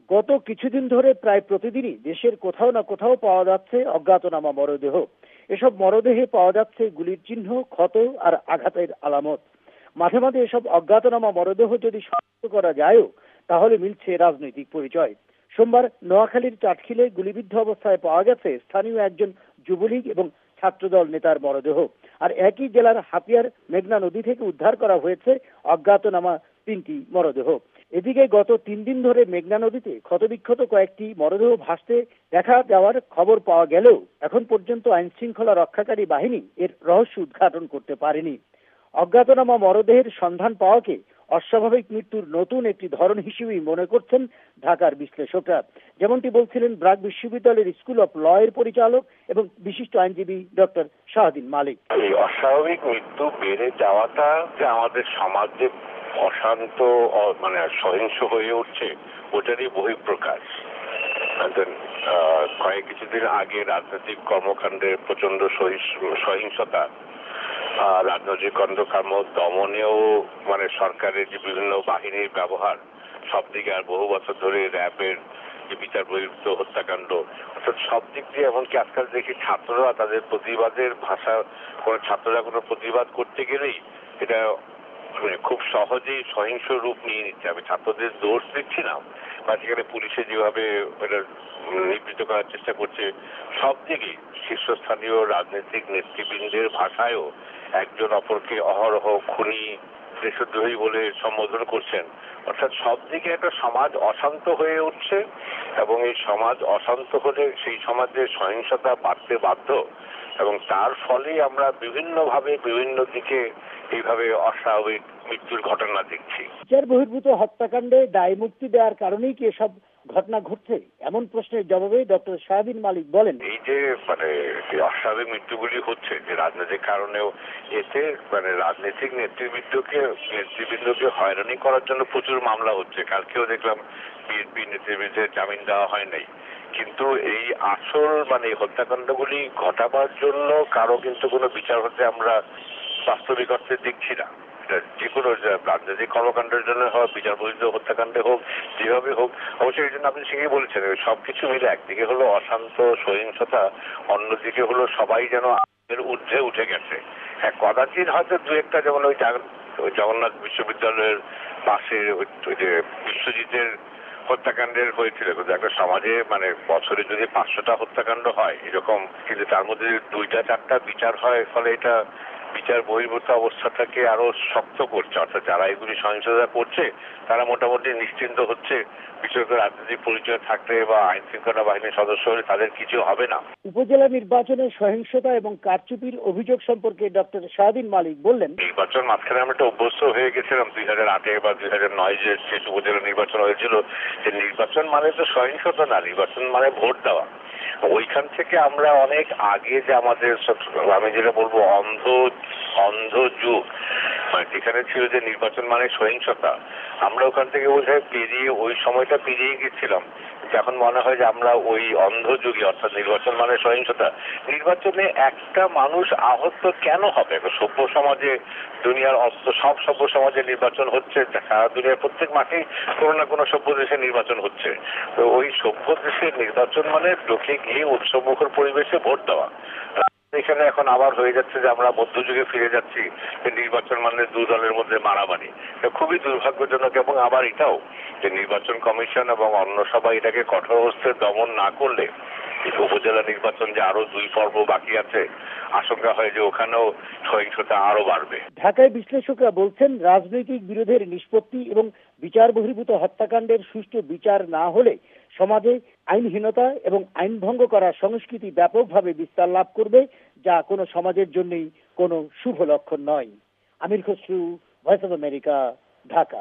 গত কিছুদিন ধরে প্রায় প্রতিদিনই দেশের কোথাও না কোথাও পাওয়া যাচ্ছে অজ্ঞাতনামা মরদেহ। এসব মরদেহে পাওয়া যাচ্ছে গুলির চিহ্ন, ক্ষত আর আঘাতের আলামত। মাঝে মাঝে এসব অজ্ঞাতনামা মরদেহ যদি শনাক্ত করা যায়ও, তাহলে মিলছে রাজনৈতিক পরিচয়। সোমবার নোয়াখালীর চাটখিলে গুলিবিদ্ধ অবস্থায় পাওয়া গেছে স্থানীয় একজন যুবলীগ এবং ছাত্রদল নেতার মরদেহ। আর একই জেলার হাতিয়ার মেঘনা নদী থেকে উদ্ধার করা হয়েছে অজ্ঞাতনামা 3টি মরদেহ। এদিকে গত 3 দিন ধরে মেঘনা নদীতে ক্ষতবিক্ষত কয়েকটি মরদেহ ভাসতে দেখা যাওয়ার খবর পাওয়া গেলেও এখন পর্যন্ত আইন শৃঙ্খলা রক্ষাকারী বাহিনী এর রহস্য উদ্ঘাটন করতে পারেনি। অজ্ঞাতনামা মরদেহের সন্ধান পাওয়াকে অস্বাভাবিক মৃত্যুর নতুন একটি ধরন হিসেবেই মনে করছেন ঢাকার বিশ্লেষকরা। যেমনটি বলছিলেন ব্রাক বিশ্ববিদ্যালয়ের স্কুল অফ ল এর পরিচালক এবং বিশিষ্ট আইনজীবী ডক্টর শাহদিন মালিক। এই অস্বাভাবিক মৃত্যু বেড়ে যাওয়াটা যে আমাদের সমাজে অশান্ত মানে সহিংস হয়ে উঠছে, ওটারই বহিঃপ্রকাশ। কিছুদিন আগে রাজনৈতিক কর্মকাণ্ডের প্রচন্ড সহিংসতা, রাজনৈতিক কর্মকাণ্ড দমনেও মানে সরকারের যে বিভিন্ন বাহিনীর ব্যবহার সব দিকে, আর বহু বছর ধরে র্যাবের যে বিচার বহির্ভূত হত্যাকাণ্ড, অর্থাৎ সব দিক দিয়ে, এমনকি আজকাল দেখি ছাত্ররা তাদের প্রতিবাদের ভাষা, কোন ছাত্ররা কোনো প্রতিবাদ করতে গেলেই এটা খুব সহজেই সহিংস রূপ নিয়ে নিচ্ছে। আমি ছাত্রদের দোষ দিচ্ছি না, বা সেখানে পুলিশে যেভাবে এটা নিবৃত্ত করার চেষ্টা করছে, সব দিকেই শীর্ষস্থানীয় রাজনৈতিক নেতৃবৃন্দের ভাষায়ও একজন অপরকে অহরহ খুনি, দেশদ্রোহী বলে সম্বোধন করছেন। অর্থাৎ সব দিকে একটা সমাজ অশান্ত হয়ে উঠছে, এবং এই সমাজ অশান্ত হলে সেই সমাজে সহিংসতা বাড়তে বাধ্য, এবং তার ফলেই আমরা বিভিন্নভাবে বিভিন্ন দিকে এইভাবে অস্বাভাবিক মৃত্যুর ঘটনা দেখছি। বিচার বহির্ভূত হত্যাকাণ্ডে দায় মুক্তি দেওয়ার কারণেই কি এসব ঘটনা ঘটছে, এমন প্রশ্নের জবাবে ডক্টর শাহদিন মালিক বলেন, এই যে অস্বাভাবিক মৃত্যুগুলি হচ্ছে যে রাজনৈতিক কারণেও, এতে রাজনৈতিক নেতৃবৃন্দকে হয়রানি করার জন্য প্রচুর মামলা হচ্ছে। কালকেও দেখলাম বিএনপি নেতৃবৃন্দের জামিন দেওয়া হয় নাই। কিন্তু এই আসল হত্যাকাণ্ডগুলি ঘটাবার জন্য কারো কিন্তু কোনো বিচার হতে আমরা বাস্তবিক অর্থে দেখছি না। যে কোনো রাজনৈতিক কর্মকাণ্ডের জন্য হোক, বিচার বহির্ভূত হত্যাকাণ্ডে হোক, যেভাবে হোক, অবশ্যই এই জন্য আপনি সেটাই বলেছেন, সবকিছু মিলে একদিকে হলো অশান্ত সহিংসতা, অন্যদিকে হলো সবাই যেন এর ঊর্ধ্বে উঠে গেছে। হ্যাঁ, কদাচিৎ হয়তো দু একটা, যেমন ওই জগন্নাথ বিশ্ববিদ্যালয়ের পাশে ওই যে বিশ্বজিতের হত্যাকাণ্ডের হয়েছিল, কিন্তু একটা সমাজে বছরে যদি 500টা হত্যাকাণ্ড হয় এরকম, কিন্তু তার মধ্যে 2-4টা বিচার হয়, ফলে এটা বিচার বহির্ভূত অবস্থাটাকে আরো শক্ত করছে। অর্থাৎ যারা এগুলি সহিংসতা করছে তারা মোটামুটি নিশ্চিন্ত হচ্ছে, বিশেষ করে রাজনৈতিক পরিচয় থাকলে বা আইন শৃঙ্খলা বাহিনীর সদস্য হলে তাদের কিছু হবে না। উপজেলা নির্বাচনে সহিংসতা এবং কারচুপির অভিযোগ সম্পর্কে ডক্টর শাহদিন মালিক বললেন, নির্বাচন মাঝখানে আমরা একটা অভ্যস্ত হয়ে গেছিলাম 2008 বা 2009 যে শেষ উপজেলা নির্বাচন হয়েছিল, যে নির্বাচন মানে তো সহিংসতা না, নির্বাচন মানে ভোট দেওয়া। ওইখান থেকে আমরা অনেক আগে যে আমাদের, আমি যেটা বলবো অন্ধ যুগ, যেখানে ছিল যে নির্বাচন মানে সহিংসতা, আমরা ওখান থেকে বোধহয় পেরিয়ে ওই সময়টা পেরিয়ে গেছিলাম। এখন মনে হয় যে আমরা ওই অন্ধ যুগে, অর্থাৎ নির্বাচন মানে সহিংসতা, নির্বাচনে একটা মানুষ আহত কেন হবে? সভ্য সমাজে, দুনিয়ার সব সভ্য সমাজে নির্বাচন হচ্ছে, সারা দুনিয়ার প্রত্যেক মাঠেই কোনো না কোনো সভ্য দেশে নির্বাচন হচ্ছে। তো ওই সভ্য দেশের নির্বাচন মানে লোকে গিয়ে উৎসবমুখর পরিবেশে ভোট দেওয়া। এখানে এখন আবার হয়ে যাচ্ছে যে আমরা মধ্যযুগে ফিরে যাচ্ছি, নির্বাচন মানে দু দলের মধ্যে মারামারি। খুবই দুর্ভাগ্যজনক। এবং আবার এটাও যে নির্বাচন কমিশন এবং অন্য সবাই এটাকে কঠোর হস্তে দমন না করলে উপজেলা নির্বাচন যে আরো 2 পর্ব বাকি আছে, আশঙ্কা হয় যে ওখানেও সহিংসতা আরো বাড়বে। ঢাকায় বিশ্লেষকরা বলছেন, রাজনৈতিক বিরোধের নিষ্পত্তি এবং বিচার বহির্ভূত হত্যাকাণ্ডের সুষ্ঠু বিচার না হলে সমাজে আইনহীনতা এবং আইন ভঙ্গ করার সংস্কৃতি ব্যাপকভাবে বিস্তার লাভ করবে, যা কোনো সমাজের জন্যই কোনো শুভ লক্ষণ নয়। Amir Khasru, Voice of America, Dhaka.